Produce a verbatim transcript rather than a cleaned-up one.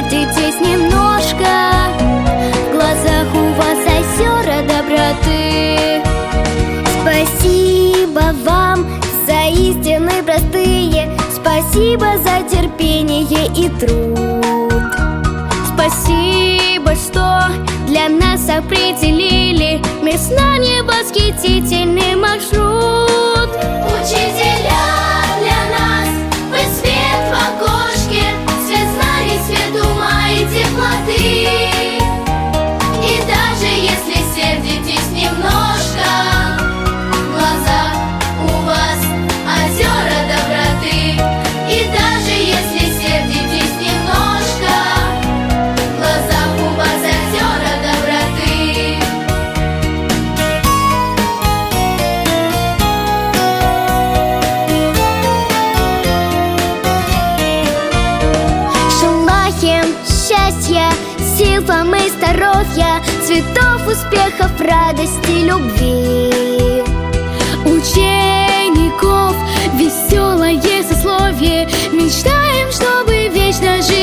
сердитесь немножко, в глазах у вас озера доброты. Спасибо вам за истины простые, спасибо за терпение и труд. Спасибо, что для нас определили мир знаний восхитительный маршрут. Учителя для нас, вы свет в окошке, свет знаний, свет ума и теплоты. И даже если сердитесь немножко, в глазах у вас озера доброты. И даже если сердитесь немножко, в глазах у вас озера доброты. Желаем счастья, сил вам и здоровья, цветов, успехов, радости, любви. Учеников веселое сословие, мечтаем, чтобы вечно жить.